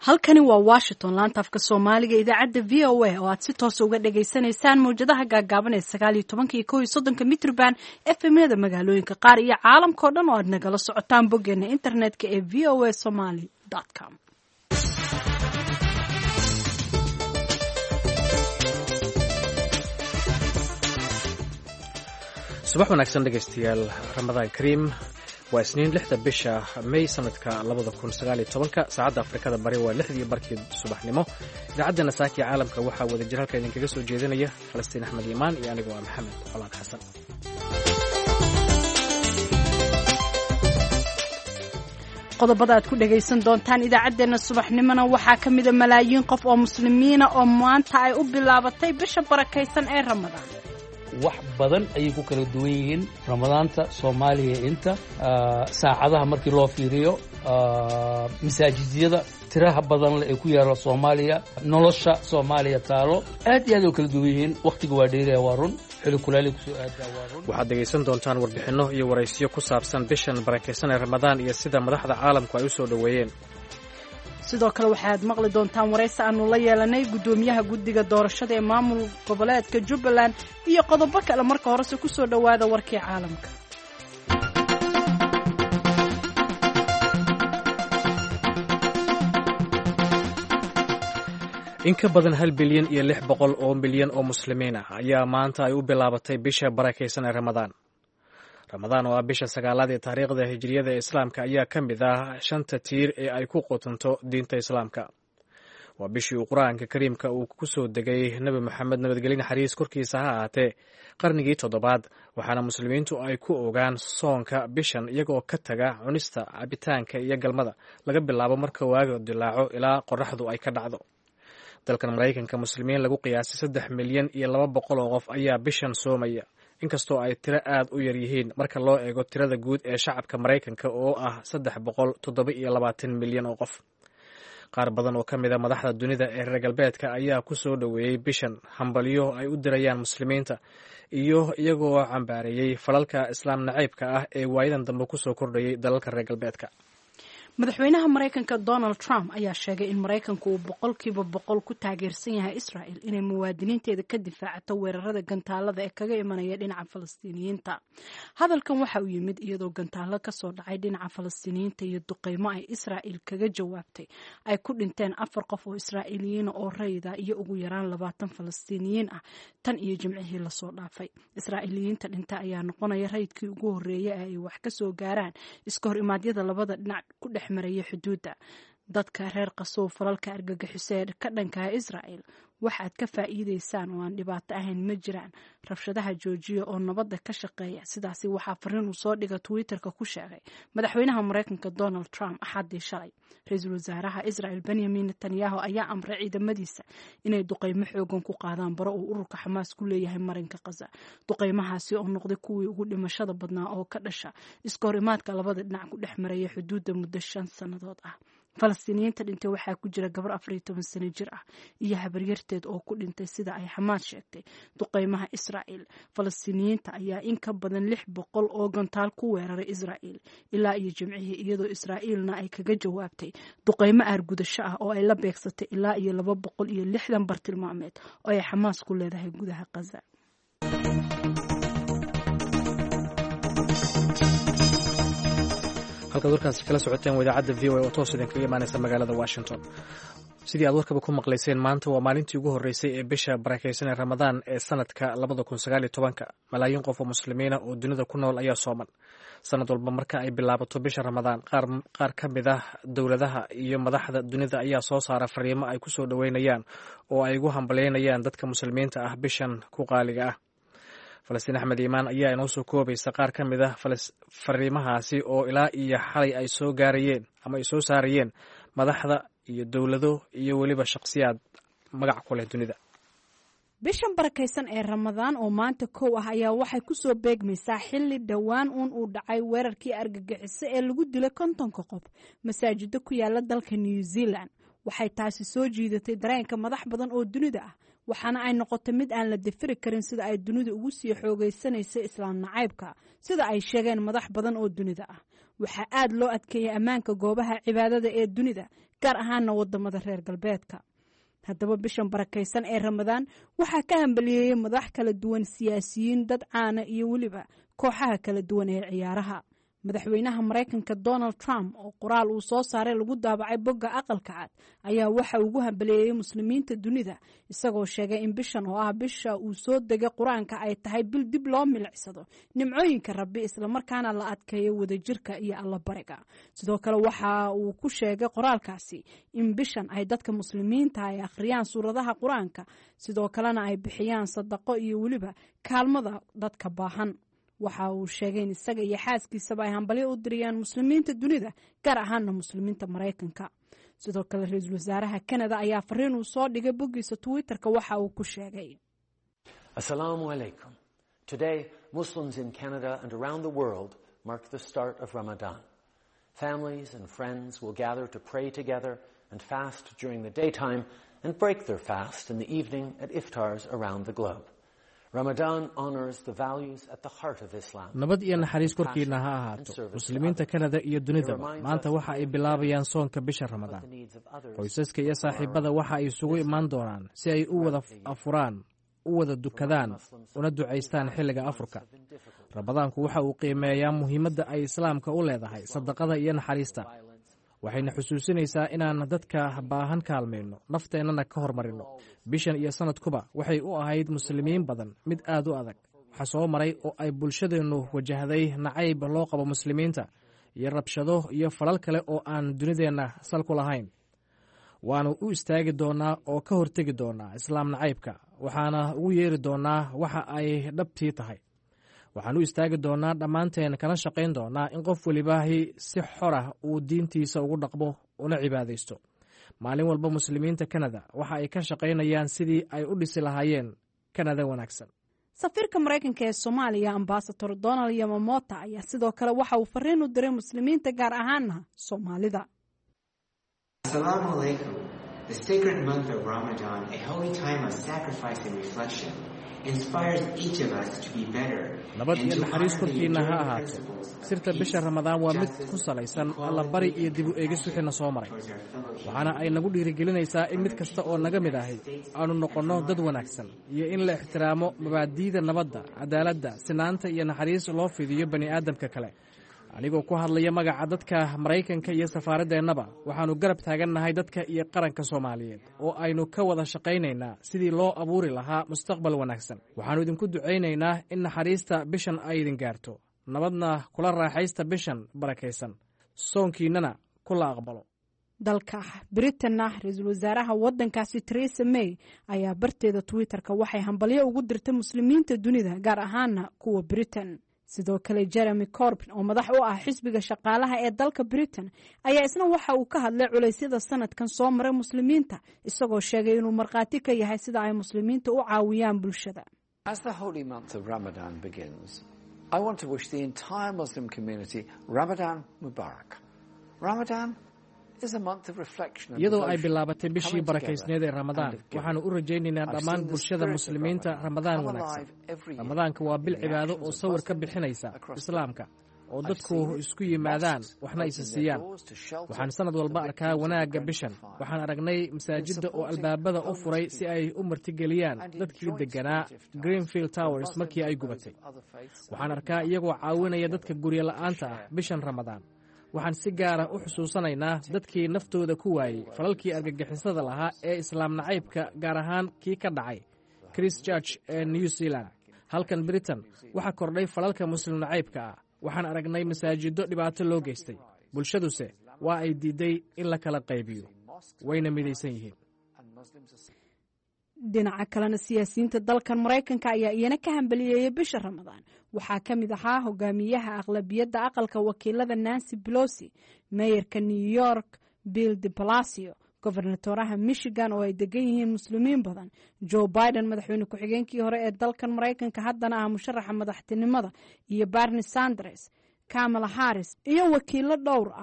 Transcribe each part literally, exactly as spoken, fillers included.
halkani waa Washington laanta afka Soomaaliga idaacadda V O A oo aad si toos uga dhageysanaysaan mowjadaha gaagaaban ee sagaal iyo toban iyo kow iyo soddon mitrban F M-yada magaalooyinka qaar iyo caalamka oo dhan oo aad nagala socotaan boggeena internetka ee v o a somali dot com. subax wanaagsan dhegaystayaal ramadaan kariim waa isniin lixda bisha may sanadka labada kun sagaal iyo tobanka saacadda afrikada bari waa lixdii barkii subaxnimo idaacaddeena saaki caalamka waxaa wada jir halka idinkaga soo jeedinaya falastiin axmed iimaan iyo aniga waa maxamed colaan xasan. qodobada aad ku dhagaysan doontaan idaacaddeenna subaxnimona waxaa ka mida malaayiin qof oo muslimiina oo maanta ay u bilaabatay bisha barakaysan ee ramadaan. wax badan ayay ku kala duwan yihiin ramadaanta soomaaliya inta saacadaha markii loo fiiriyo masaajidyada tiraha badan leh ee ku yaala soomaaliya nolosha soomaaliya taalo aad iyo aad u kala duwan yihiin wakhtiga waa dheeraya waa run xili kulaali kusoo aadaa waa run. waxaad dhegaysan doontaan warbixinno iyo waraysiyo ku saabsan bishan barakaysan ee ramadaan iyo sida madaxda caalamku ay u soo dhoweeyeen. sidoo kale waxaad maqli doontaan waraysi aanu la yeelanay guddoomiyaha guddiga doorashada ee maamul goboleedka Jubbaland iyo qodobo kale. marka horese ku soo dhowaada warkii caalamka. in ka badan hal bilyan iyo lix boqol oo milyan oo muslimiin ah ayaa maanta ay u bilaabatay bisha barakaysan ee ramadaan. ramadaan oo ah bisha sagaalaad ee taariikhda hijriyada ee islaamka ayaa ka mid ah shanta tiir ee ay ku qotonto diinta islaamka. waa bishii uu qur-aanka kariimka uu ku soo degay nebi moxamed nabadgelye naxariis korkiisa ha ahaatee qarnigii toddobaad waxaana muslimiintu ay ku ogaan soonka bishan iyagoo ka taga cunista cabitaanka iyo galmada laga bilaabo marka waaga dilaaco ilaa qoraxdu ay ka dhacdo. dalkan maraykanka muslimiin lagu qiyaasay saddex milyan iyo laba boqol oo qof ayaa bishan soomaya inkastoo ay tiro aad u yar yihiin marka loo eego tirada guud ee shacabka maraykanka oo ah saddex boqol toddoba iyo labaatan milyan oo qof. qaar badan oo ka mid a madaxda dunida ee reer galbeedka ayaa ku soo dhoweeyey bishan hambalyo ay u dirayaan muslimiinta iyo iyagoo cambaareeyey falalka islaam nacaybka ah ee waayadan dambe ku soo kordhayay dalalka reer galbeedka. madaxweynaha maraykanka Donald Trump ayaa sheegay in maraykanku uu boqolkiiba boqol ku taageersan yahay Israel inay muwaadiniinteeda ka difaacato weerarada gantaalada ee kaga imanaya dhinaca Falastiiniyiinta. hadalkan waxa uu yimid iyadoo gantaalo ka soo dhacay dhinaca Falastiiniyiinta iyo duqeymo ay Israel kaga jawaabtay ay ku dhinteen afar qof oo Israa'iiliyiin oo rayida iyo ugu yaraan labaatan Falastiiniyiin ah tan iyo jimcihii la soo dhaafay. Israa'iiliyiinta dhinta ayaa noqonaya rayidkii ugu horeeyay ee ay wax ka soo gaaraan iska hor imaadyada labada dhinac ku dhex maraya xuduudda. dadka reer qasoow falalka argagixisay ka dhanka Israel waxaad ka faa'iideysaan oo aan dhibaato ahayn ma jiraan rabshadaha joojiya oo nabadda ka shaqeeya. sidaasi waxaa fariin uu soo dhiga Twitterka ku sheegay madaxweynaha maraykanka Donald Trump axaddii shalay. ra-iisul wasaaraha Israel Benjamin Netanyahu ayaa amray ciidamadiisa inay duqeymo xoogan ku qaadaan baro uu ururka Xamaas ku leeyahay marinka Gaza. duqeymahaasi oo noqday kuwii ugu dhimashada badnaa oo ka dhasha iska hor imaadka labada dhinac ku dhex maraya xuduudda muddo shan sannadood ah. Falastiiniyiinta dhintay waxaa ku jira gabar afar iyo toban sano jir ah iyo habaryarteed oo ku dhintay sida ay Xamaas sheegtay duqeymaha Israel. Falastiiniyiinta ayaa in ka badan lix boqol oo gantaal ku weeraray Israel ilaa iyo jimcihii iyadoo Israa'iilna ay kaga jawaabtay duqeymo aargudasho ah oo ay la beegsatay ilaa iyo laba boqol iyo lixdan bartilmaameed oo ay Xamaas ku leedahay gudaha Gaza. halkaad warkaasi kala socoteen idaacadda V O A oo toos idinkaga imaanaysa magaalada Washington. sidii aad warkaba ku maqlayseen maanta waa maalintii ugu horreysay ee bisha barakaysan ee ramadaan ee sanadka labada kun sagaal iyo tobanka. malaayiin qof oo muslimiina oo dunida ku nool ayaa sooman sanad walba marka ay bilaabato bisha ramadaan. qaar ka mid ah dowladaha iyo madaxda dunida ayaa soo saara fariimo ay ku soo dhoweynayaan oo ay ugu hambalyeynayaan dadka muslimiinta ah bishan ku qaaliga ah. falastiin axmed iimaan ayaa inoo soo koobaysa qaar ka mid ah fariimahaasi oo ilaa iyo xalay ay soo gaarayeen ama ay soo saarayeen madaxda iyo dowlado iyo weliba shakhsiyaad magac ku leh dunida. bishan barakaysan ee ramadaan oo maanta kow ah ayaa waxay ku soo beegmaysaa xilli dhowaan uun uu dhacay weerarkii argagixiso ee lagu dilay kontonka qof masaajidda ku yaala dalka New Zealand. waxay taasi soo jiidatay dareenka madax badan oo dunida ah waxaana ay noqotay mid aan la dafiri karin sida ay dunida ugu sii xoogaysanaysa islaam nacaybka sida ay sheegeen madax badan oo dunida ah. waxaa aad loo adkeeyey ammaanka goobaha cibaadada ee dunida, gaar ahaana wadamada reer galbeedka. haddaba bishan barakaysan ee ramadaan waxaa ka hambaliyeeyey madax kala duwan, siyaasiyiin, dad caana iyo weliba kooxaha kala duwan ee ciyaaraha. madaxweynaha Mareykanka Donald Trump oo qoraal uu soo saaray lagu daabacay bogga aqalka cad ayaa waxa ugu hambaliyeeyey muslimiinta dunida, isagoo sheegay in bishan oo ah bisha uu soo degay qur-aanka ay tahay bil dib loo milicsado nimcooyinka Rabbi islamarkaana la adkeeyo wadajirka iyo allabariga. sidoo kale waxa uu ku sheegay qoraalkaasi in bishan ay dadka muslimiinta ay akhriyaan suuradaha qur-aanka, sidoo kalena ay bixiyaan sadaqo iyo weliba kaalmada dadka baahan. waxa uu sheegay in isaga iyo xaaskiisaba ay hambalyo u diriyaan muslimiinta dunida, gaar ahaana muslimiinta Mareykanka. sidoo kale ra-iisul wasaaraha Canada ayaa fariin uu soo dhigay boggiisa Twitterka waxa uu ku sheegay: Assalamu alaikum. Today, Muslims in Canada and around the world mark the start of Ramadan. Families and friends will gather to pray together and fast during the daytime and break their fast in the evening at iftars around the globe. Ramadan honors the values at the heart of Islam. nabad iyo naxariis korkiina ha ahaato muslimiinta Canada iyo dunidaba. maanta waxa ay bilaabayaan soonka bisha Ramadaan. qoysaska iyo saaxiibada waxa ay isugu imaan doonaan si ay u wada afuraan, u wada dukadaan, una ducaystaan xilliga afurka. Ramadaanku waxa uu qiimeeyaa muhiimadda ay islaamka u leedahay sadaqada iyo naxariista. waxayna xusuusinaysaa inaan dadka baahan kaalmayno, nafteennana ka hormarino. bishan iyo sanadkuba waxay u ahayd muslimiin badan mid aad u adag. waxa soo maray oo ay bulshadeennu wajahday nacayb loo qabo muslimiinta iyo rabshado iyo falal kale oo aan dunideenna sal ku lahayn. waanu u istaagi doonaa oo ka hortegi doonaa islaam nacaybka, waxaana ugu yeeri doonaa waxa ay dhabtii tahay. waxaan u istaagi doonaa dhammaanteen kana shaqayn doonaa in qof welibaahi si xorah uu diintiisa ugu dhaqmo una cibaadaysto. maalin walba muslimiinta Canada waxa ay ka shaqaynayaan sidii ay u dhisi lahaayeen Canada wanaagsan. safiirka Mareykanka ee Soomaaliya Ambassador Donald Yamamoto ayaa sidoo kale waxa uu fariin u diray muslimiinta, gaar ahaana Soomaalida. Assalamu alaikum. The sacred month of Ramadan, a holy time of sacrifice and reflection, inspires each of us to be better. nabad iyo naxariis korkiina ha ahaato. sirta bisha Ramadaan waa mid ku salaysan alla bari iyo dib u eegis wixii soo maray. waxaana ay nagu dhiirigelinaysaa in mid kasta oo naga mid ahay aanu noqonno dad wanaagsan, iyo in la ixtiraamo mabaadi'da nabadda, cadaaladda, sinaanta iyo naxariis loo fidiyo bani aadamka kale. anigoo ku hadlaya magaca dadka Mareykanka iyo safaaradeennaba, waxaanu garab taagannahay dadka iyo qaranka Soomaaliyeed oo aynu ka wada shaqaynaynaa sidii loo abuuri lahaa mustaqbal wanaagsan. waxaanu idinku ducaynaynaa in naxariista bishan ay idin gaarto, nabadna kula raaxaysta bishan barakaysan, soonkiinnana kula aqbalo. dalka Britain-na ra-iisul wasaaraha waddankaasi Theresa May ayaa barteeda Twitterka waxay hambalyo ugu dirtay muslimiinta dunida, gaar ahaana kuwa Britain. sidoo kale Jeremy Corbyn oo madax u ah xisbiga shaqaalaha ee dalka Britain ayaa isna waxa uu ka hadlay culeysyada sanadkan soo maray muslimiinta, isagoo sheegay inuu markhaati ka yahay sida ay muslimiinta u caawiyaan bulshada. As the holy month of Ramadan begins, I want to wish the entire Muslim community Ramadan Mubarak. Ramadan iyadoo ay bilaabatay bishii barakaysneed ee Ramadaan, waxaanu u rajaynaynaa dhammaan bulshada muslimiinta Ramadaan wanaagsan. Ramadaanka waa bil cibaado oo sawir ka bixinaysa islaamka, oo dadku isku yimaadaan waxna isa siiyaan. waxaan sanad walba arkaa wanaagga bishan. waxaan aragnay masaajidda oo albaabada u furay si ay u martigeliyaan dadkii deganaa Greenfield Towers markii ay gubatay. waxaan arkaa iyagoo caawinaya dadka guryo la'aanta ah bishan Ramadaan. waxaan si gaara u xusuusanaynaa dadkii naftooda ku waayey falalkii argagixisada lahaa ee islaam nacaybka, gaar ahaan kii ka dhacay Christchurch ee New Zealand. halkan Britain waxaa kordhay falalka muslim nacaybka ah. waxaan aragnay masaajiddo dhibaato loo geystay. bulshaduse waa ay diiday in la kala qaybiyo, wayna midaysan yihiin. dhinaca kalena siyaasiyiinta dalkan Mareykanka ayaa iyana ka hambaliyeeyay bisha Ramadaan. waxaa ka mid ahaa hogaamiyaha aqlabiyadda aqalka wakiilada Nancy Pelosi, mayorka New York Bill de Blasio, gobernatoraha Michigan oo ay degan yihiin muslimiin badan, Joe Biden madaxweyne ku-xigeenkii hore ee dalkan Mareykanka haddana ah musharaxa madaxtinimada, iyo Bernie Sanders, Kamala Harris iyo wakiilo dhowr ah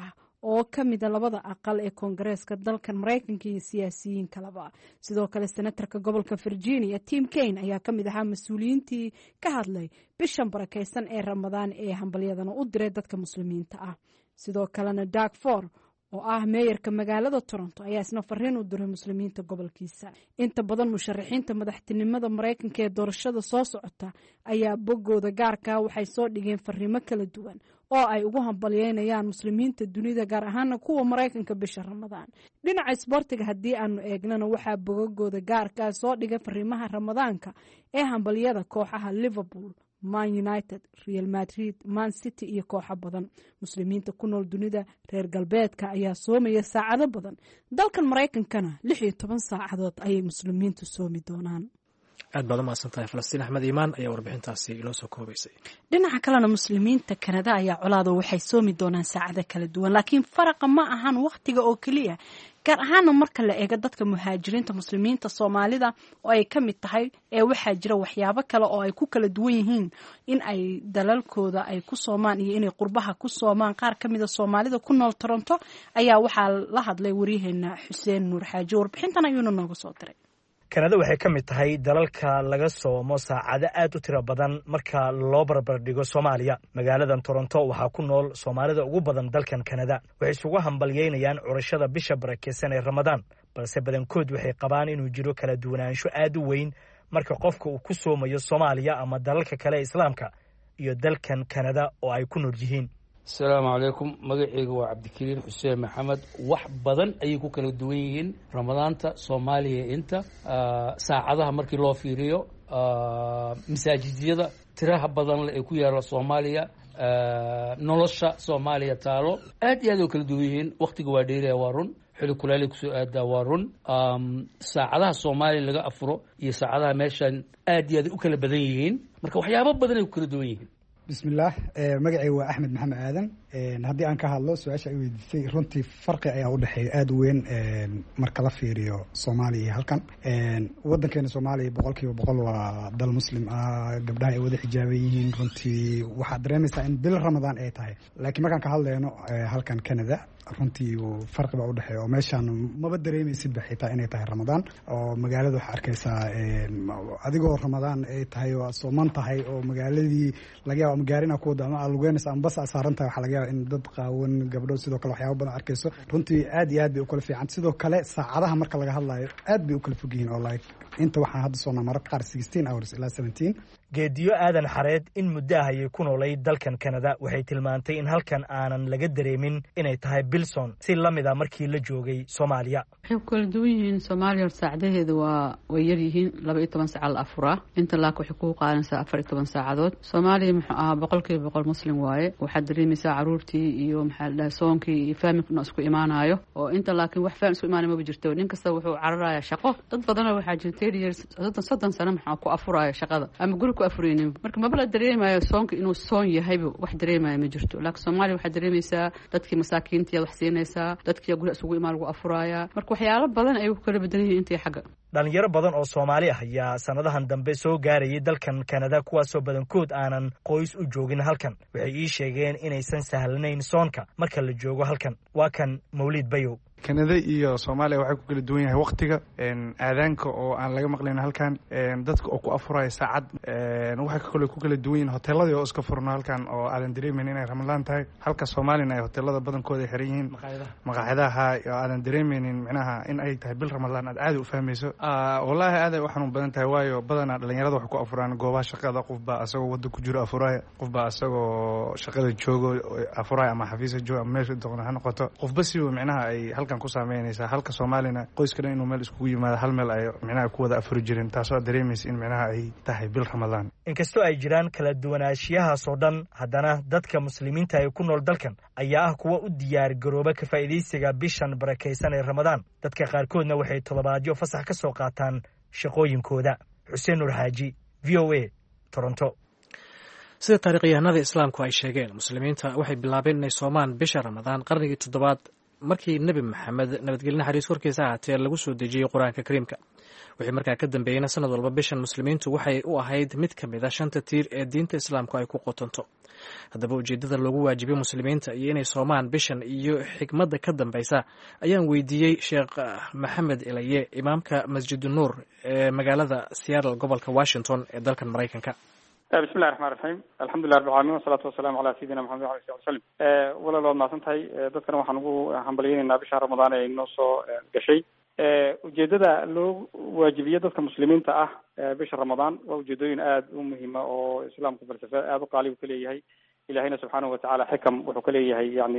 oo ka mida labada aqal ee koongareeska dalkan maraykanka iyo siyaasiyiin kaleba. sidoo kale senatarka gobolka virginia tim kaine ayaa ka mid ahaa mas-uuliyiintii ka hadlay bishan barakaysan ee ramadaan ee hambalyadana u diray dadka muslimiinta ah. sidoo kalena Doug Ford oo ah meeyarka magaalada Toronto ayaa isna fariin u diray muslimiinta gobolkiisa. inta badan musharaxiinta madaxtinimada Mareykanka ee doorashada soo socota ayaa bogooda gaarka waxay soo dhigeen fariimo kala duwan oo ay ugu hambalyeynayaan muslimiinta dunida gaar ahaan kuwa Mareykanka bisha Ramadaan. dhinaca isboortiga haddii aanu eegnana waxaa bogooda gaarka soo dhigay fariimaha Ramadaanka ee hambalyada kooxaha Liverpool, Man United, Real Madrid, Man City iyo kooxo badan. muslimiinta ku nool dunida reer galbeedka ayaa soomaya saacado badan. dalkan Mareykankana lix iyo toban saacadood ayay muslimiintu soomi doonaan. aad baad u mahadsantahay Falastiin Axmed Iimaan ayaa warbixintaasi inoo soo koobaysay. dhinaca kalena muslimiinta Kanada ayaa colaado waxay soomi doonaan saacado kala duwan, laakiin faraqa ma ahan waqtiga oo kaliya, gaar ahaan marka la eego dadka muhaajiriinta muslimiinta Soomaalida oo ay ka mid tahay ee waxaa jira waxyaabo kale oo ay ku kala duwan yihiin in ay dalalkooda ay ku soomaan iyo inay qurbaha ku soomaan. qaar ka mid ah Soomaalida ku nool Toronto ayaa waxaa la hadlay wariyaheena Xuseen Nuur Xaaji. warbixintan ayuuna nooga soo diray. Kanada waxay ka mid tahay dalalka laga soomo saacado aad u tiro badan marka loo barbar dhigo Soomaaliya. magaaladan Toronto waxaa ku nool Soomaalida ugu badan dalkan Kanada. waxay isugu hambalyeynayaan curashada bisha barakeysan ee Ramadaan, balse badankood waxay qabaan inuu jiro kala duwanaansho aad u weyn marka qofka uu ku soomayo Soomaaliya ama dalalka kale ee Islaamka iyo dalkan Kanada oo ay ku nool yihiin. asalaamu calaykum, magacaygu waa cabdikariin xuseen maxamed. wax badan ayay ku kala duwan yihiin ramadaanta Soomaaliya inta saacadaha markii loo fiiriyo. masaajidyada tiraha badan leh ee ku yaala Soomaaliya, nolosha Soomaaliya taalo aad iyo aad u kala duwan yihiin. waqtiga waa dheeraya, waa run. xilli kulaali kusoo aadaa, waa run. saacadaha Soomaaliya laga afuro iyo saacadaha meeshan aad iyo aad u kala badan yihiin, marka waxyaabo badan ay ku kala duwan yihiin. bismillaah, magacay waa Axmed Maxamed Aadan. haddii aan ka hadlo su-aasha ay weydiisay, runtii farqi ayaa u dhexeeya aad u weyn marka la fiiriyo Soomaaliya iyo halkan. wadankeena Soomaaliya boqol kiiba boqol waa dal muslim ah, gabdhaha ay wada xijaaban yihiin. runtii waxaad dareemaysaa in bil Ramadaan ay tahay, laakiin markaan ka hadlayno halkan Canada runtii farqi baa u dhexeeya oo meeshaan maba dareemaysidba xitaa inay tahay Ramadaan. oo magaalada waxaa arkaysaa adigoo Ramadaan ay tahay oo sooman tahay oo magaaladii laga yaabo ama gaarina ku wada ama lugeynaysa ama bas saaran tahay, waxaa laga yaabaa in dad qaawan gabdho sidoo kale waxyaabo badan arkayso. runtii aad iyo aad bay u kala fiican. sidoo kale saacadaha marka laga hadlayo aad bay u kala fog yihiin oo like inta waxaan hadda soonaa mararka qaar sixteen hours ilaa seventeen. geediyo aadan xareed in muddo ah ayay ku noolay dalkan Kanada waxay tilmaantay in halkan aanan laga dareemin inay tahay Bilson si la mid ah markii la joogay Soomaaliya. waxay ku kala duwan yihiin. Soomaaliya saacadaheedu waa way yar yihiin, laba iyo toban saac la afuraa. inta laak waxay ku qaadanaysaa afar iyo toban saacadood. Soomaaliya muxuu ahaa boqolkiiba boqol muslim waaye. waxaad dareemaysaa caruurtii iyo maxaa la dhahay soonkii iyo faamilkuna isku imaanayo, oo inta laakiin wax faam isku imaanay ma jirto. nin kasta wuxuu cararayaa shaqo. dad badan waxaa jirta ten years soddon sano maxaa ku afuraya shaqada ama guri ku afuraynin, marka maba la dareemayo soonka inuu soon yahayba, wax dareemaya ma jirto. laakiin Soomaaliya waxaad dareemaysaa dadkii masaakiinta wax siinaysaa, dadkii guri isugu imaan lagu afuraya. marka waxyaalo badan ay ku kala badan yihiin intii xagga. dhalinyaro badan oo Soomaali ah ayaa sanadahan dambe soo gaarayay dalkan Kanada, kuwaasoo badankood aanan qoys u joogin halkan. waxay ii sheegeen inaysan sahlanayn soonka marka la joogo halkan. waa kan Mawlid Bayow. Kanada iyo Soomaaliya waxay ku kala duwan yahay waqtiga, aadaanka oo aan laga maqlayn halkan, dadka oo ku afuraya saacad. waxay kale ku kala duwan yihiin hoteeladii oo iska furno halkan oo aadan dareemaynin inay Ramadaan tahay, halka Soomaalina ay hoteelada badankooda xiran yihiin, maqaaxidaha oo aadan dareemaynin micnaha in ay tahay bil Ramadaan aad aad u fahmayso. wallaahi aad ay u xanuun badan tahay, waayo badanaa dhalinyarada waxay ku afuraan goobaha shaqada. qof baa asagoo wada ku jiro afuraya, qof baa asagoo shaqada joogo afuraya ama xafiiska joogo ama meesha doona ha noqoto. qofba si micnaha ay halkan ku saameynaysaa, halka Soomaalina qoyska dhan inuu meel iskugu yimaado hal meel ay micnaha ku wada afuri jireen, taasoo dareemaysa in micnaha ay tahay bil Ramadaan. inkastoo ay jiraan kala duwanaanshiyahaas oo dhan, haddana dadka muslimiinta ee ku nool dalkan ayaa ah kuwa u diyaar garooba ka faa'iidaysiga bishan barakaysan ee Ramadaan. dadka qaarkoodna waxay toddobaadyo fasax ka soo qaataan shaqooyinkooda. Xuseen Nuur Xaaji, V O A, Toronto. sida taariikhyahanada islaamku ay sheegeen, muslimiinta waxay bilaabeen inay soomaan bisha Ramadaan qarnigii toddobaad markii nebi maxamed nabadgelye naxariis korkiisa ahaatee lagu soo dejiyey qur-aanka kariimka wixii markaa ka dambeeyeyna sanad walba bishan muslimiintu waxay u ahayd mid ka mid a shanta tiir ee diinta islaamku ay ku qotonto haddaba ujeeddada loogu waajibiyo muslimiinta iyo inay soomaan bishan iyo xikmadda ka dambaysa ayaan weydiiyey sheekh maxamed elaye imaamka masjid nuur ee magaalada seattle gobolka washington ee dalkan maraykanka. بسم الله الرحمن الرحيم الحمد لله رب العالمين والصلاة والسلام على سيدنا محمد وعلى آله وسلم ولا لو ما سنتهي dadkana waxaan ugu hambalyeynaa bisha Ramadaan ee inoo soo gashay ujeedada loo waajibiyo dadka muslimiinta ah bisha Ramadaan waa ujeedooyin aad u muhiim ah oo islaamku falsafa aad u qaali u kaleeyahay ilaahayna subhanahu wa ta'ala xikam wuxuu kaleeyahay yani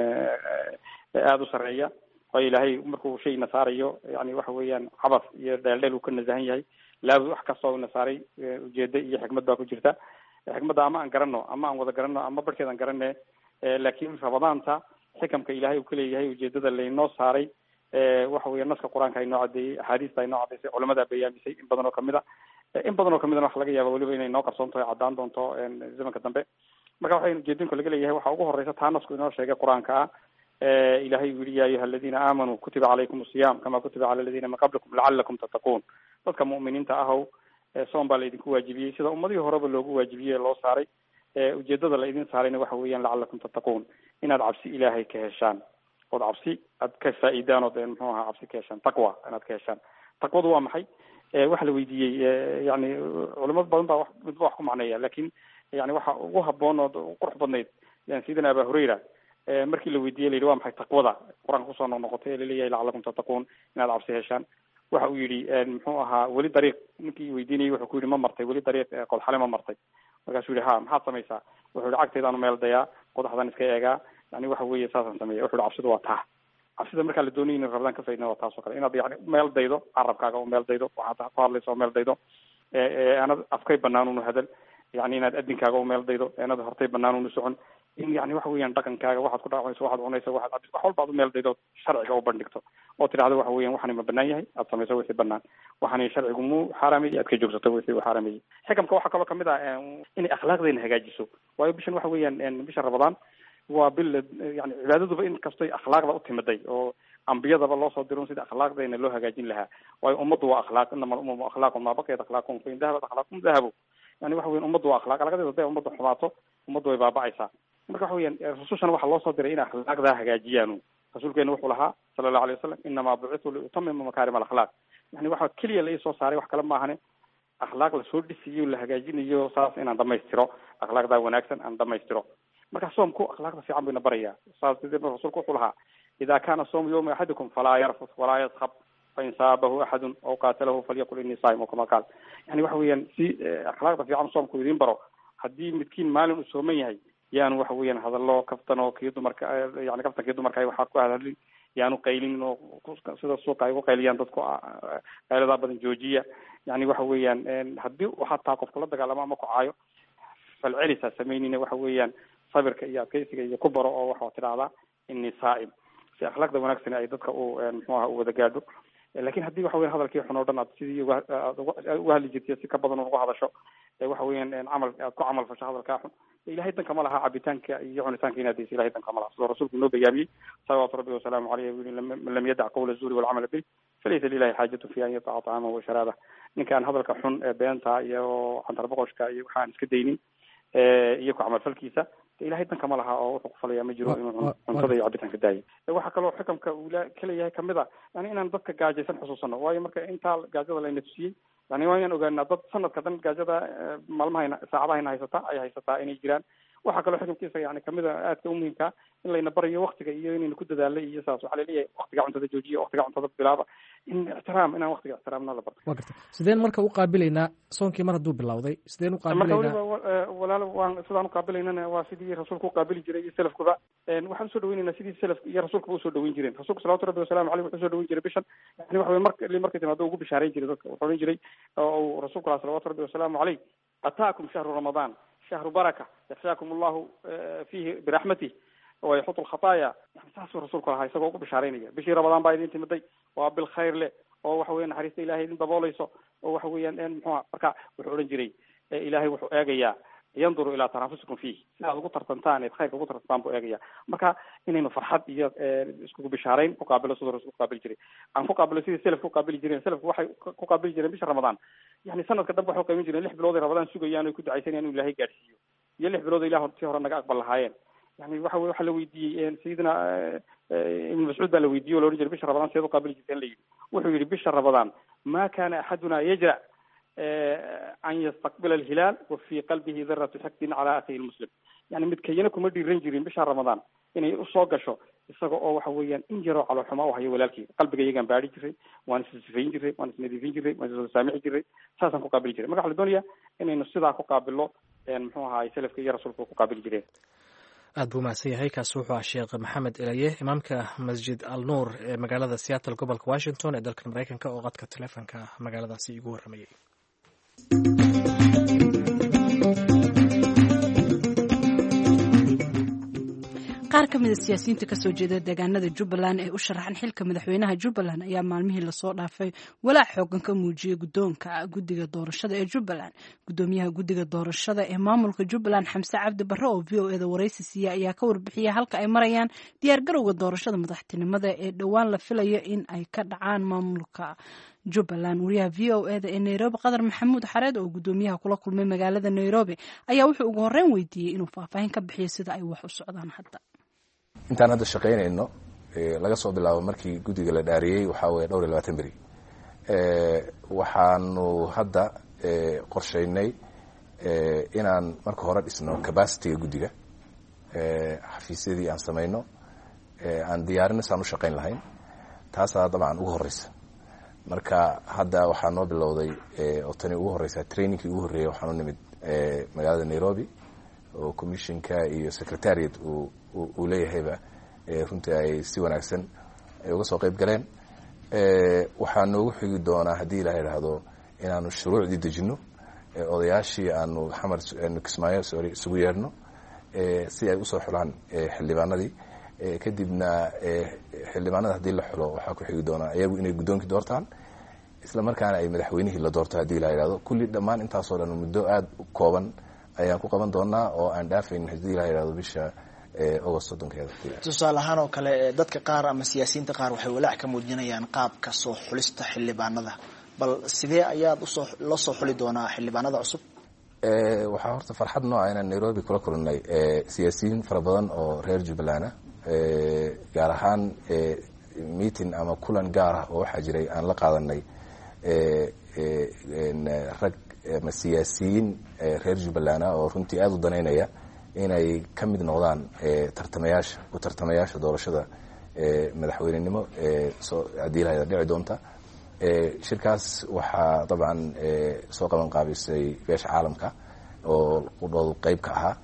aad u sareeya oo ilaahay markuu shay nasaarayo yani waxa weeyaan cabas iyo daldal uu ka nazahan yahay laabud wax kasta oo nasaaray ujeedo iyo xikmad baa ku jirta xikmadda ama aan garanno ama aan wada garanno ama barkeed aan garanne laakiin Ramadaanta xikamka ilaahay uu kaleeyahay ujeedada laynoo saaray waxa weeye naska quraanka ay noo cadeeyay axaadiista ay noo cadeysay culimada bayaamisay in badan oo kamida in badan oo kamida wax laga yaabo waliba inay noo qarsoonto cadaan doonto zamanka dambe marka waxay ujeedinka laga leeyahay waxa ugu horeysa taa nasku inoo sheegay quraanka ah ilaahay uu yiri yaa ayuha alladina aamanu kutiba calaykum asiyam kama kutiba cala alladina min qablikum la'allakum tattaqun dadka mu'miniinta ah oo soon baa laydinku waajibiyey sida ummadii horeba loogu waajibiyey loo saaray ujeedada la idin saarayna waxa weeyaan la'allakum tattaqun inaad cabsi ilaahay ka heshaan oo cabsi aad ka faa'iidaan oo muxuu ahaa cabsi ka heshaan taqwa inaad ka heshaan taqwadu waa maxay waxa la weydiiyey yani culimada badan baa wax mid wax ku macneeya laakiin yani waxa ugu haboon oo qurux badneyd yani sidina Abu Hurayra markii la weydiiyey leeyahay waa maxay taqwada quraanka soo noqotay leeyahay la'allakum tattaqun inaad cabsi heshaan waxa uu yiri muxuu ahaa wali dariiq ninkii weydiinayay wuxuu ku yiri ma martay wali dariiq qol xale ma martay markaasuu yiri ha maxaad samaysaa wuxuu yiri cagteedaan meel dayaa qodaxdan iska eegaa yani waxa weeye saasan sameeyaa wuxuu yiri cabsidu waa taa cabsida marka la doonayo in Ramadaan ka faa'iideyno waa taas oo kale inaad yani meel daydo carabkaaga oo meel daydo waxaad ku hadlayso meel daydo ee anad afkay banaan uu hadal yani inaad adinkaaga oo meel daydo inaad hortay banaan uu socon in yani waxa weeyaan dhaqankaaga waxaad ku dhaacayso waxaad cunayso waxaad wax walba aad meel daydo sharciga oo bandhigto oo tiraahdo waxa weeyaan waxaan ma banaan yahay aad samayso wixii banaan waxaan sharcigu mu xaraamay aad ka joogsato wixii uu xaraamay xikamka waxa kale kamid ah in akhlaaqdeena hagaajiso waayo bishan waxa weeyaan bisha Ramadaan waa bil yani cibaadaduba in kastay akhlaaqda u timaday oo ambiyadaba loo soo diray sida akhlaaqdeena loo hagaajin lahaa waayo ummadu waa akhlaaq inama ummu akhlaaqu ma baqayt akhlaaqum fa in dahabat akhlaaqum dahabu yani waxa weeyaan ummadu waa akhlaaq laga dadada ummadu xumaato ummadu way baaba'aysaa marka waxa weeyaan rasuulshana waxa loo soo diray in akhlaaqda hagaajiyaan rasuulkeena wuxuu lahaa sallallahu alayhi wasallam inama bu'ithu li utammima makarim al akhlaq yani waxa kaliya la soo saaray wax kale ma ahane akhlaaq la soo dhisiyo la hagaajinayo saas inaan dhameystiro akhlaaqda wanaagsan aan dhameystiro marka soomku akhlaaqda fiican buu nabarayaa saas sidii rasuulku wuxuu lahaa idha kana sawm yawm ahadikum fala yarfus wala yaskhab fa in saabahu ahadun aw qatalahu falyaqul inni saa'im kama qaal yani waxa weeyaan si akhlaaqda fiican soomku idin baro hadii midkiin maalin uu sooman yahay yaanu waxa weeyaan hadallo kaftan oo kii dumarka yani kaftankii dumarka ay waxa ku hadalin yaanu qaylin oo sida suuqa ay ugu qayliyaan dadku qaylada badan joojiya yani waxa weeyaan hadii waxa taa qofka la dagaalamo ama ku caayo falcelisa sameynina waxa weeyaan sabirka iyo adkeysiga iyo ku baro oo waxa tiraahdaa inni saa'im si akhlaaqda wanaagsan ay dadka uu muxuu ahaa u wada gaadho laakiin hadii waxa weeyaan hadalkii xun oo dhan aad sidii uga hadli jirtay si ka badan uga hadasho waxa weeyaan camal aad ku camal fasho hadalka xun ilaahay danka ma laha cabitaanka iyo cunitaanka inaad diiso ilaahay danka ma laha soo rasuulku noo bayaamiyey salawaatu rabbi wa salaamu alayhi man lam yadac qawla zuuri wal camal bil falaysa lillahi xaajatu fi an yata'a ta'ama wa sharaba ninkaan hadalka xun ee beenta iyo cantar boqoshka iyo waxaan iska daynin iyo ku camal falkiisa ilaahay danka ma laha oo wuxuu ku falayaa ma jiro inuu cuntada iyo cabitaanka daayo waxa kale oo xikamka uu kala yahay kamid ah yani inaan dadka gaajaysan xusuusano waayo marka inta gaajada la nafsiyey yani waa inaan ogaanaa dad sanadka dhan gaajada maalmaha saacadaha haysata ay haysataa inay jiraan waxa kale oo xikamkiisa yani kamid ah aadka u muhiimka in layna bariyo waqtiga iyo inaynu ku dadaalno iyo saas waxa la leeyahay waqtiga cuntada joojiyo waqtiga cuntada bilaaba in ixtiraam inaan waqtiga ixtiraamna la barto waa garta sideen marka u qaabilaynaa soonkii mar hadduu bilowday sideen u qaabilaynaa walaal waan sidaan u qaabilaynana waa sidii rasuulku u qaabili jiray iyo salafkuba waxaan soo dhaweynaynaa sidii salaf iyo rasuulkuba u soo dhaweyn jireen rasuulku salawaatu rabbi wasalaamu caleyh wuxuu soo dhaweyn jiray bishan yani waxa marka markay timaado ugu bishaareyn jiray dadka wuxuu oran jiray oo rasuulku salawaatu rabbi wasalaamu caleyh ataakum shahru ramadaan shahru baraka yaxshaakum allahu fiihi biraxmatih ويحط الخطايا يعني ساس رسولك الله يسوق بشهرين بشي رمضان بايد انت مدي وبالخير له oo waxa weeyaan xariista ilaahay in dabooleyso oo waxa weeyaan in muxuu marka wuxuu oran jiray ilaahay wuxuu eegayaa yanduru ilaa tanafusikum fiihi si aad ugu tartantaan eed khayrka ugu tartantaan buu eegaya marka inaynu farxad iyo iskugu bishaarayn ku qaabilo sidoo hore isku qaabili jiray aan ku qaabilo sidii selaf ku qaabili jireen selafku waxay ku qaabili jireen bisha ramadaan yani sanadka dambe waxay qaybin jireen lix bilood ay ramadaan sugayaan oo ku ducaysanayaan inuu ilaahay gaadhsiiyo iyo lix bilood ilaah tii hore naga aqbal lahaayeen yani waxa waxa la weydiiyey sayidina ibn mas'uud baa la weydiiyey oo la oran jiray bisha ramadaan sidoo qaabili jireen la yidhi wuxuu yidhi bisha ramadaan ma kana axaduna yajra an yastaqbila alhilaal wa fi qalbihi daratu xaqdin cala akhihi almuslim yani midkayna kuma dhiiran jirin bisha ramadaan inay usoo gasho isaga oo waxa weeyaan in yaroo caloolxuma u hayo walaalkii qalbiga iyagaan baadhi jiray waan issifayn jiray waan isnadiifin jiray waan issaamixi jiray saasaan ku qaabili jiray marka waxaa la doonaya inaynu sidaa ku qaabilo muxuu ahaay salafka iyo rasuulka ku qaabili jireen aad buu mahadsan yahay kaasi wuxuu ah sheekh maxamed elaye imaamka masjid al nuur ee magaalada seattle gobolka washington ee dalka maraykanka oo qadka taleefonka magaaladaasi igu warramayay qaar ka mid a siyaasiyiinta kasoo jeeda deegaanada jubbaland ee u sharaxan xilka madaxweynaha jubbaland ayaa maalmihii lasoo dhaafay walaac xoogan ka muujiyey guddoonka guddiga doorashada ee jubbaland guddoomiyaha guddiga doorashada ee maamulka jubbaland xamse cabdi barre oo v o eda waraysi siiya ayaa ka warbixiyay halka ay marayaan diyaargarowga doorashada madaxtinimada ee dhowaan la filayo in ay ka dhacaan maamulka jubbaland wariyaha v o eda ee nairobi qadar maxamuud xareed oo guddoomiyaha kula kulmay magaalada nairobi ayaa wuxuu ugu horreyn weydiiyey inuu faahfaahin ka bixiyo sida ay wax u socdaan hadda intaan hadda shaqaynayno laga soo bilaabo markii guddiga la dhaariyey waxaa weeye dhowr iyo labaatan beri waxaanu hadda qorshaynay inaan marka hore dhisno capacityga guddiga xafiisyadii aan samayno aan diyaarino saan u shaqayn lahayn taasaa dabcan ugu horeysa marka hadda waxaa noo bilowday oo tani ugu horeysa trainingkii ugu horreeyay waxaan u nimid magaalada nairobi oo commissionka iyo secretariat uu uu leeyahayba runtii ay si wanaagsan ay uga soo qayb galeen waxaa noogu xigi doonaa haddii ilaha idhaahdo inaanu shuruucdii dejino odayaashii aanu xamar kismaayo sorry isugu yeedhno si ay usoo xulaan xildhibaanadii kadibna xildhibaanada haddii la xulo waxaa ku xigi doonaa iyagu inay guddoonkii doortaan isla markaana ay madaxweynihii la doorto haddii ilaha idhahdo kulli dhammaan intaasoo dhan muddo aada u kooban ayaan ku qaban doonaa oo aan dhaafaynin haddii ilaha idhahdo bisha agost soddonkeeda tusaale ahaan oo kale dadka qaar ama siyaasiyiinta qaar waxay walaac ka muujinayaan qaabka soo xulista xildhibaanada bal sidee ayaad usoo la soo xuli doonaa xildhibaanada cusub waxaa horta farxad nooca inaan nairobi kula kulannay siyaasiyiin fara badan oo reer jubbaland ah gaar ahaan meeting ama kulan gaar ah oo waxaa jiray aan la qaadanay rag ama siyaasiyiin reer jubbaland ah oo runtii aada u danaynaya inay ka mid noqdaan tartamayaasha u tartamayaasha doorashada madaxweynenimo soo haddii lahayda dhici doonta shirkaas waxaa dabcan soo qaban qaabisay beesha caalamka oo qudhoodu qeyb ka ahaa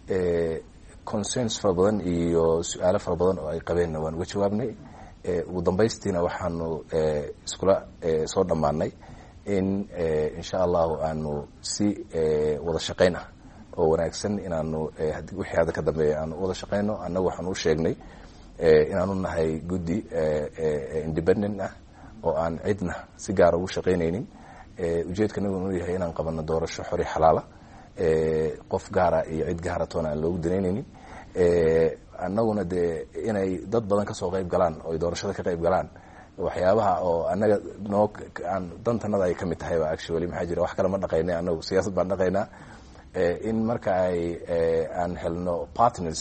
consens fara badan iyo su-aalo fara badan oo ay qabeenna waan uga jawaabnay ugu dambaystiina waxaanu iskula soo dhammaanay in insha allahu aanu si wada shaqayn ah oo wanaagsan inaanu wixii hadda ka dambeeya aanu wada shaqayno annagu waxaanu u sheegnay inaanu nahay guddi independent ah oo aan cidna si gaara ugu shaqaynaynin ujeedkanagu inuu yahay inaan qabanno doorasho xori xalaala qof gaara iyo cid gaara toona aan loogu danaynaynin annaguna dee inay dad badan kasoo qayb galaan oo ay doorashada ka qayb galaan waxyaabaha oo annaga noo aan dantanada ay ka mid tahayba actually maxaa jira wax kale ma dhaqaynay annagu siyaasad baan dhaqaynaa in marka ay aan helno partners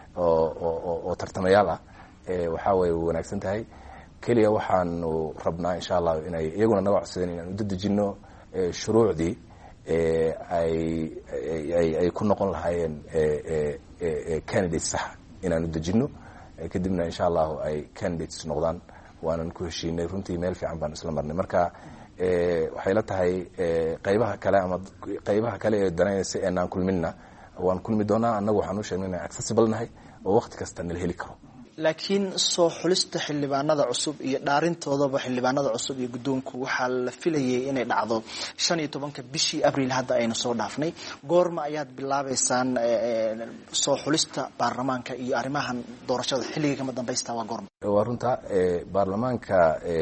oo oo tartamayaal ah waxaa way wanaagsan tahay keliya waxaanu rabnaa insha allah inay iyaguna naga codsadeen inaan u dadejino shuruucdii ay ay ku noqon lahaayeen candidates sax inaan u dejino kadibna insha allahu ay candidates noqdaan waanan ku heshiinay runtii meel fiican baan isla marnay marka waxay la tahay qaybaha kale ama qaybaha kale ee danaynaysa eenaan kulminna waan kulmi doonaa annagu waxaan u sheegnay inaan accessible nahay oo waqti kasta nala heli karo laakiin soo xulista xildhibaanada cusub iyo dhaarintoodaba xildhibaanada cusub iyo guddoonku waxaa la filayay inay dhacdo shan iyo tobanka bishii abril hadda aynu soo dhaafnay goorma ayaad bilaabeysaan soo xulista baarlamaanka iyo arrimahan doorashada xilliga kama dambaysta waa goorma waa runta baarlamaanka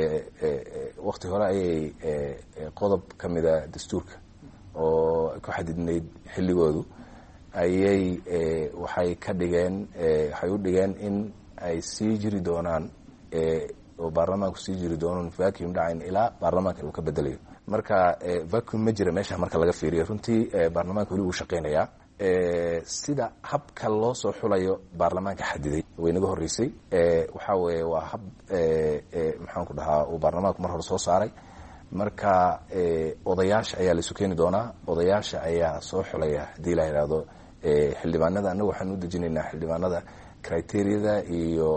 waqti hore ayay qodob ka mida dastuurka oo ku xadidnayd xilligoodu ayay waxay ka dhigeen waxay u dhigeen in ay sii jiri doonaan oo baarlamaanku sii jiri doonon vacuum dhacayn ilaa baarlamaanka uu ka bedelayo marka vacuum ma jira meesha marka laga fiiriyo runtii baarlamaanka weli uu shaqeynayaa sida habka loo soo xulayo baarlamaanka xadiday way naga horreysay waxaa weeye waa hab maxaan ku dhahaa uu baarlamaanku mar hore soo saaray marka odayaasha ayaa la isu keeni doonaa odayaasha ayaa soo xulaya haddii la yidhaahdo xildhibaanada annaga waxaan u dejinaynaa xildhibaanada criteriyada iyo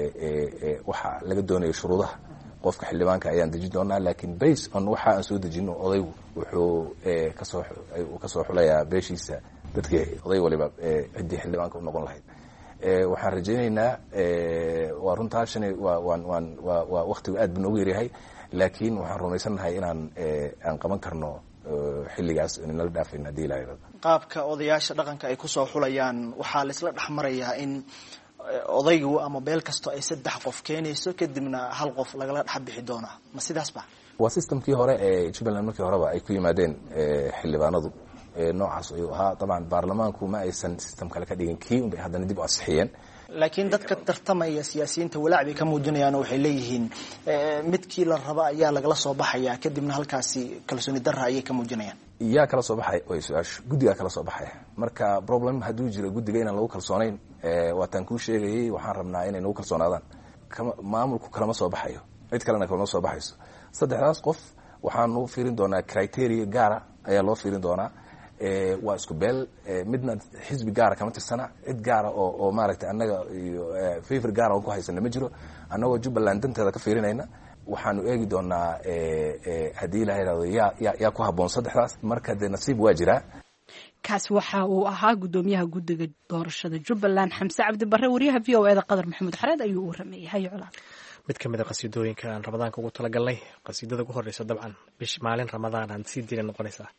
waxa laga doonayo shuruudaha qofka xildhibaanka ayaan dejin doonaa lakin base on waxa aan soo dejino odaygu wuxuu kasoo kasoo xulayaa beeshiisa dadkii oday waliba ciddii xildhibaanka u noqon lahayd waxaan rajaynaynaa waa runtaa shanay waa waan waan waa waa waktigu aad buu noogu yaryahay laakiin waxaan rumaysannahay inaan aan qaban karno xilligaas inala dhaafayna hadii la yidhahdo qaabka odayaasha dhaqanka ay kusoo xulayaan waxaa la isla dhex marayaa in odaygu ama beel kasto ay saddex qof keenayso kadibna hal qof lagala dhex bixi doonaa ma sidaas ba waa systemkii hore ee Jubbaland markii horeba ay ku yimaadeen xildhibaanadu noocaas ayuu ahaa dabcan baarlamaanku ma aysan system kale ka dhigin kii unbay haddana dib u ansixiyeen laakiin dadka tartamaya siyaasiyiinta walaac bay ka muujinayaan oo waxay leeyihiin midkii la raba ayaa lagala soo baxaya kadibna halkaasi kalsooni darra ayay ka muujinayaan yaa kala soo baxay way su-aashu guddigaa kala soo baxaya marka problem hadduu jiro guddiga inaan lagu kalsoonayn waataan kuu sheegayay waxaan rabnaa inay nagu kalsoonaadaan maamulku kalama soo baxayo cid kalena kalama soo baxayso saddexdaas qof waxaanu fiirin doonaa criteria gaara ayaa loo fiirin doonaa waa isku beel midna xisbi gaara kama tirsana cid gaara oo oo maaragtay annaga iyo favor gaara oo ku haysana ma jiro annagoo Jubbaland danteeda ka fiirinayna waxaanu eegi doonaa haddii la yidhaahdo yaa yaa yaa ku habboon saddexdaas marka dee nasiib waa jiraa kaasi waxa uu ahaa gudoomiyaha guddiga doorashada Jubbaland Xamse Cabdi Barre wariyaha V O A da Qadar Maxamuud Xareed ayuu u waramayay hayo culaad mid kamid ah qasiidooyinka aan ramadaanka ugu talagalnay qasiidada ugu horeysa dabcan bish maalin ramadaan aan sii diina noqonaysaa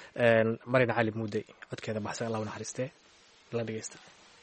Marin Cali Muuday codkeeda baxsan Allah u naxariistee la dhageysta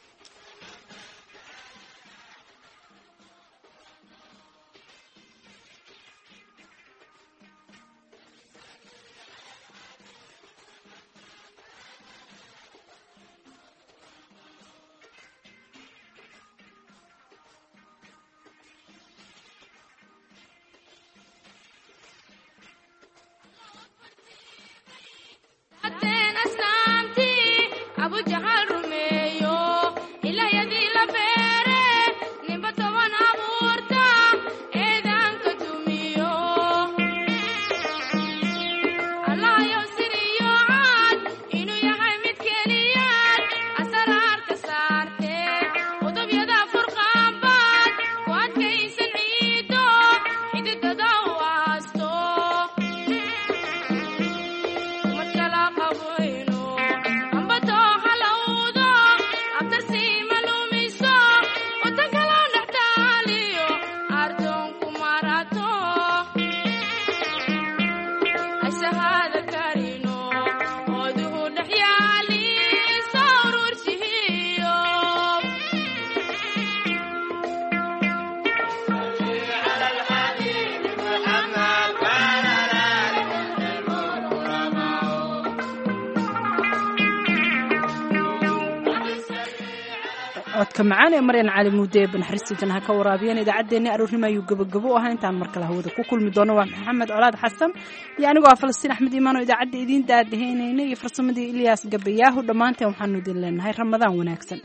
codka macaan ee Marin Cali Muuday bin xariistan ha ka waraabiyeen idaacadeena aroornimo ayuu gabagabo ahaa intaan mar kale hawada ku kulmi doono waa Maxamed Colaad Xasan iyo anigoo Falastiin Axmed Iimaan oo idaacada idin daadaheynayna iyo farsamadii Ilyas Gabayaahu dhamaanteen waxaanu idin leenahay Ramadaan wanaagsan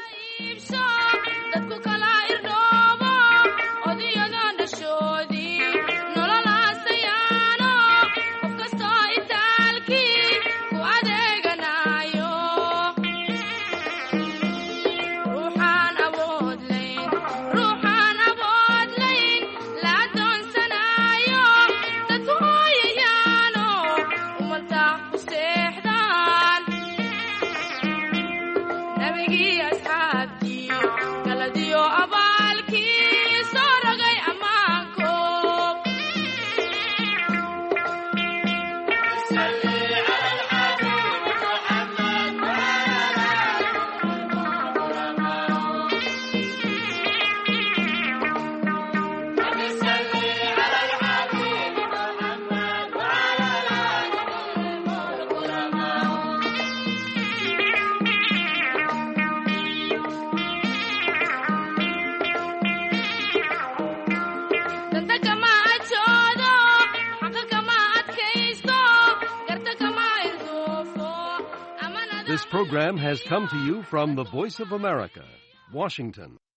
dadku kala irdoobo odiyada dhashoodi nololaasayano qof kasta itaalki ku adeeganayo ruuxan awood leyn ruuxan awood leyn la doonsanayo dadku hooyayaano umalta ku seexdaan nabigii asxaabtii kala diyo program has come to you from the Voice of America, Washington.